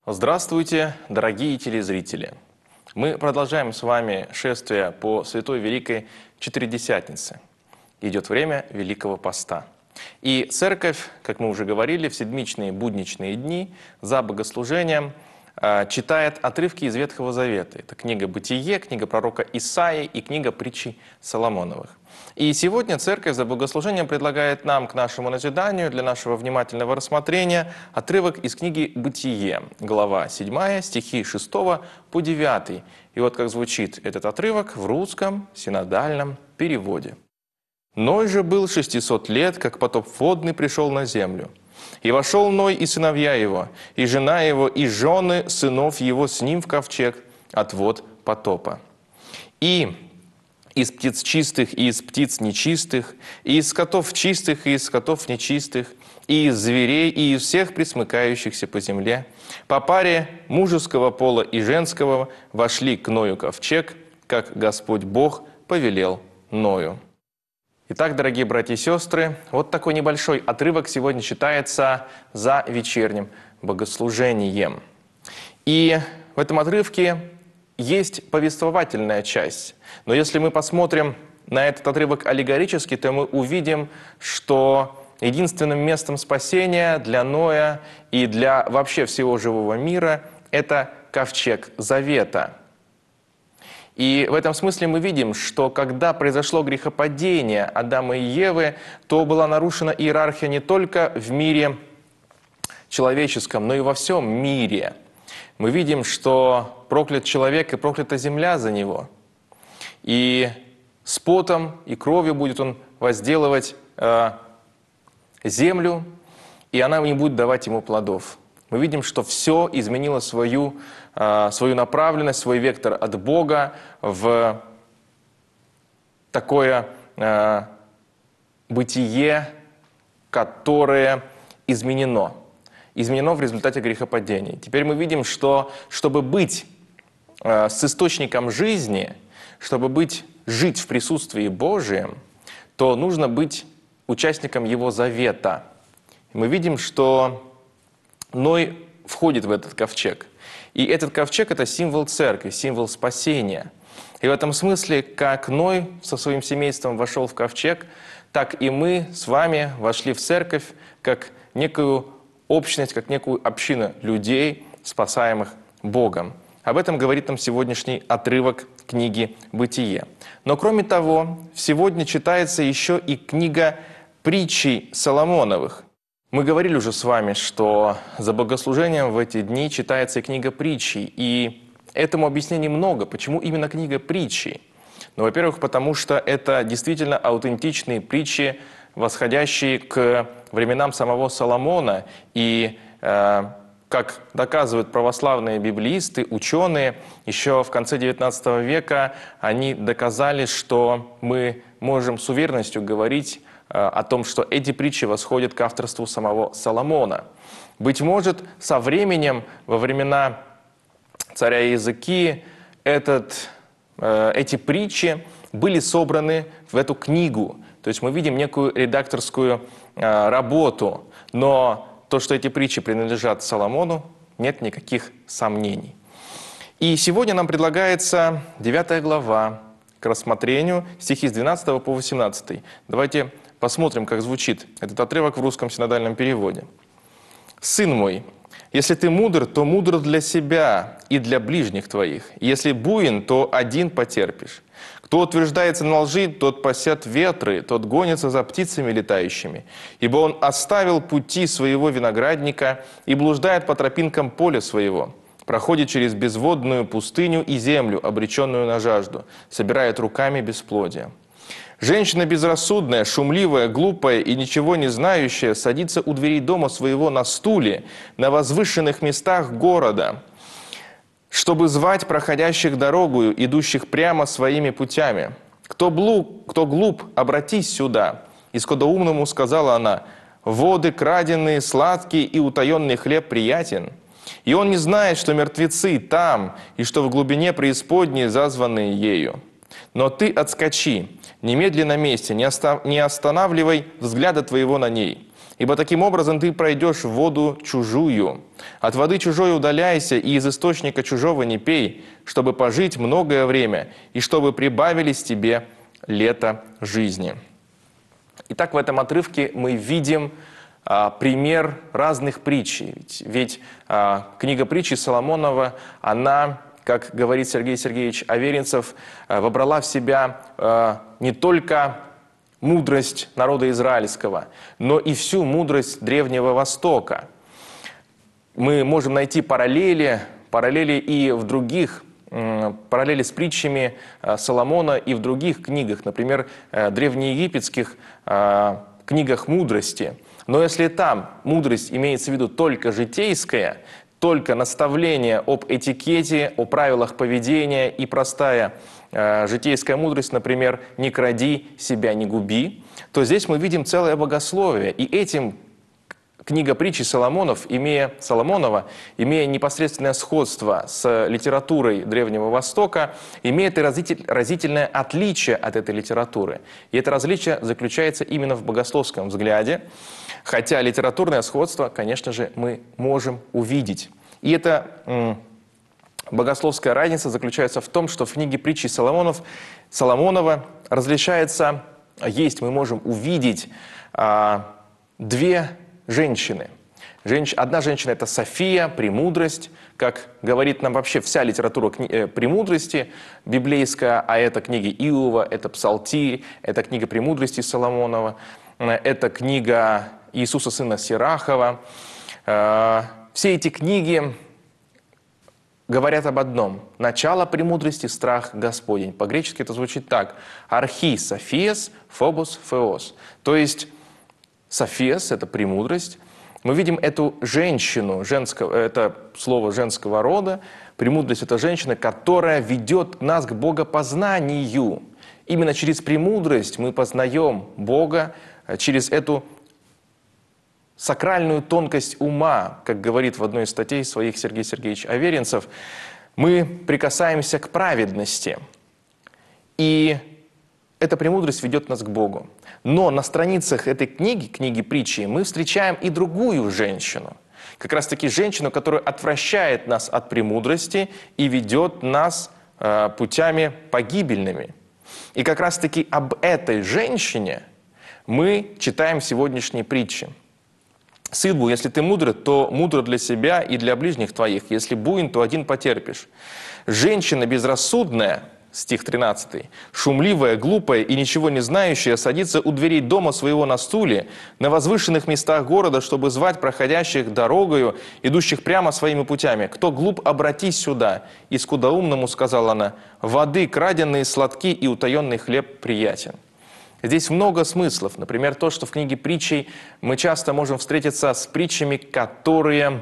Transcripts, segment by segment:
Здравствуйте, дорогие телезрители! Мы продолжаем с вами шествие по Святой Великой Четыредесятнице. Идет время Великого Поста. И Церковь, как мы уже говорили, в седмичные будничные дни за богослужением читает отрывки из Ветхого Завета. Это книга «Бытие», книга пророка Исаии и книга притчей Соломоновых. И сегодня Церковь за богослужением предлагает нам к нашему назиданию, для нашего внимательного рассмотрения, отрывок из книги «Бытие», глава 7, стихи 6 по 9. И вот как звучит этот отрывок в русском синодальном переводе. «Ной же был 600 лет, как потоп водный пришел на землю. И вошел Ной и сыновья его, и жена его, и жены сынов его с ним в ковчег от вод потопа. И из птиц чистых, и из птиц нечистых, и из скотов чистых, и из скотов нечистых, и из зверей, и из всех пресмыкающихся по земле, по паре мужеского пола и женского вошли к Ною ковчег, как Господь Бог повелел Ною». Итак, дорогие братья и сестры, вот такой небольшой отрывок сегодня читается за вечерним богослужением. И в этом отрывке есть повествовательная часть. Но если мы посмотрим на этот отрывок аллегорически, то мы увидим, что единственным местом спасения для Ноя и для вообще всего живого мира – это ковчег завета. И в этом смысле мы видим, что когда произошло грехопадение Адама и Евы, то была нарушена иерархия не только в мире человеческом, но и во всем мире. Мы видим, что проклят человек и проклята земля за него. И с потом и кровью будет он возделывать землю, и она не будет давать ему плодов. Мы видим, что все изменило свою направленность, свой вектор от Бога в такое бытие, которое изменено в результате грехопадения. Теперь мы видим, что чтобы быть с источником жизни, чтобы жить в присутствии Божием, то нужно быть участником Его завета. И мы видим, что Ной входит в этот ковчег. И этот ковчег – это символ церкви, символ спасения. И в этом смысле, как Ной со своим семейством вошел в ковчег, так и мы с вами вошли в церковь как некую общность, как некую общину людей, спасаемых Богом. Об этом говорит нам сегодняшний отрывок книги «Бытие». Но кроме того, сегодня читается еще и книга притчей Соломоновых. Мы говорили уже с вами, что за богослужением в эти дни читается и книга притчей. И этому объяснений много. Почему именно книга притчей? Ну, во-первых, потому что это действительно аутентичные притчи, восходящие к временам самого Соломона. И, как доказывают православные библеисты, ученые, еще в конце XIX века они доказали, что мы можем с уверенностью говорить о том, что эти притчи восходят к авторству самого Соломона. Быть может, со временем, во времена царя Иезекии, эти притчи были собраны в эту книгу. То есть мы видим некую редакторскую работу. Но то, что эти притчи принадлежат Соломону, нет никаких сомнений. И сегодня нам предлагается 9 глава к рассмотрению, стихи с 12 по 18. Давайте посмотрим, как звучит этот отрывок в русском синодальном переводе. «Сын мой, если ты мудр, то мудр для себя и для ближних твоих. Если буин, то один потерпишь. Кто утверждается на лжи, тот пасет ветры, тот гонится за птицами летающими. Ибо он оставил пути своего виноградника и блуждает по тропинкам поля своего. Проходит через безводную пустыню и землю, обреченную на жажду, собирает руками бесплодие. Женщина безрассудная, шумливая, глупая и ничего не знающая садится у дверей дома своего на стуле, на возвышенных местах города, чтобы звать проходящих дорогою, идущих прямо своими путями. Кто глуп, обратись сюда. И скудоумному сказала она: воды краденые, сладкие и утаенный хлеб приятен. И он не знает, что мертвецы там, и что в глубине преисподней зазванные ею. Но ты отскочи, немедли на месте, не останавливай взгляда твоего на ней, ибо таким образом ты пройдешь в воду чужую. От воды чужой удаляйся, и из источника чужого не пей, чтобы пожить многое время, и чтобы прибавились тебе лето жизни». Итак, в этом отрывке мы видим пример разных притчей. Ведь книга притчи Соломонова, она, как говорит Сергей Сергеевич Аверинцев, вобрала в себя не только мудрость народа израильского, но и всю мудрость Древнего Востока. Мы можем найти параллели и в других, параллели с притчами Соломона и в других книгах, например, древнеегипетских книгах мудрости. Но если там мудрость имеется в виду только житейская, только наставление об этикете, о правилах поведения и простая житейская мудрость, например, «не кради, себя не губи», то здесь мы видим целое богословие. И этим книга притчи Соломонова, имея непосредственное сходство с литературой Древнего Востока, имеет и разительное отличие от этой литературы. И это различие заключается именно в богословском взгляде, хотя литературное сходство, конечно же, мы можем увидеть. И эта богословская разница заключается в том, что в книге притчи Соломонова мы можем увидеть две женщины. Одна женщина – это София, премудрость, как говорит нам вообще вся литература премудрости библейская, а это книги Иова, это Псалтирь, это книга премудрости Соломонова, это книга Иисуса сына Сирахова. Все эти книги говорят об одном. Начало премудрости – страх Господень. По-гречески это звучит так. Архи Софиес, фобос феос. То есть Софиес – это премудрость. Мы видим эту женщину, это слово женского рода. Премудрость – это женщина, которая ведет нас к богопознанию. Именно через премудрость мы познаем Бога, через эту сакральную тонкость ума, как говорит в одной из статей своих Сергей Сергеевич Аверинцев, мы прикасаемся к праведности. И эта премудрость ведет нас к Богу. Но на страницах этой книги притчи, мы встречаем и другую женщину. Как раз-таки женщину, которая отвращает нас от премудрости и ведет нас путями погибельными. И как раз-таки об этой женщине мы читаем сегодняшние притчи. «Сыдбу, если ты мудр, то мудро для себя и для ближних твоих. Если буин, то один потерпишь. Женщина безрассудная, стих 13, шумливая, глупая и ничего не знающая, садится у дверей дома своего на стуле, на возвышенных местах города, чтобы звать проходящих дорогою, идущих прямо своими путями. Кто глуп, обратись сюда. И скудоумному сказала она: воды краденные сладки и утаенный хлеб приятен». Здесь много смыслов. Например, то, что в книге притчей мы часто можем встретиться с притчами, которые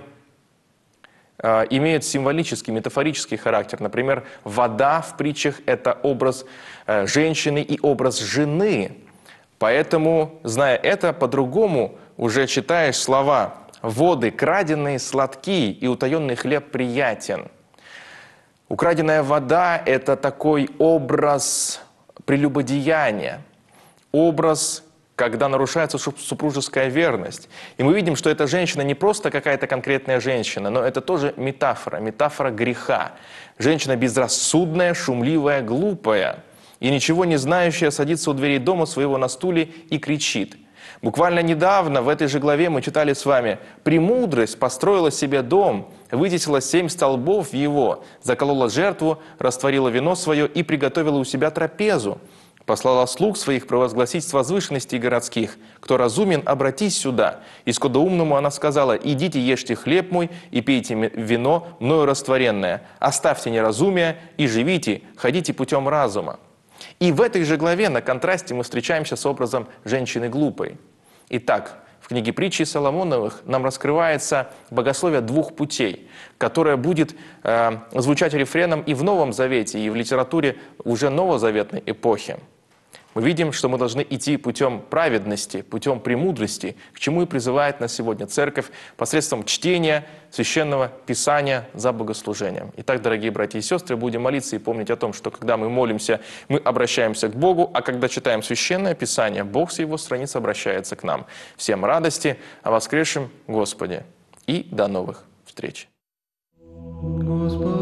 имеют символический, метафорический характер. Например, вода в притчах – это образ женщины и образ жены. Поэтому, зная это, по-другому уже читаешь слова «воды краденые сладки и утаенный хлеб приятен». Украденная вода – это такой образ прелюбодеяния. Образ, когда нарушается супружеская верность. И мы видим, что эта женщина не просто какая-то конкретная женщина, но это тоже метафора греха. Женщина безрассудная, шумливая, глупая и ничего не знающая садится у дверей дома своего на стуле и кричит. Буквально недавно в этой же главе мы читали с вами: «Премудрость построила себе дом, вытесила 7 столбов его, заколола жертву, растворила вино свое и приготовила у себя трапезу. Послала слуг своих провозгласить с возвышенностей городских: кто разумен, обратись сюда. И скудоумному она сказала: идите, ешьте хлеб мой и пейте вино, мною растворенное. Оставьте неразумие и живите, ходите путем разума». И в этой же главе на контрасте мы встречаемся с образом женщины глупой. Итак, в книге притчи Соломоновых нам раскрывается богословие двух путей, которое будет звучать рефреном и в Новом Завете, и в литературе уже новозаветной эпохи. Мы видим, что мы должны идти путем праведности, путем премудрости, к чему и призывает нас сегодня Церковь посредством чтения Священного Писания за богослужением. Итак, дорогие братья и сестры, будем молиться и помнить о том, что когда мы молимся, мы обращаемся к Богу, а когда читаем Священное Писание, Бог с Его страниц обращается к нам. Всем радости о воскресшем Господе и до новых встреч. Господи.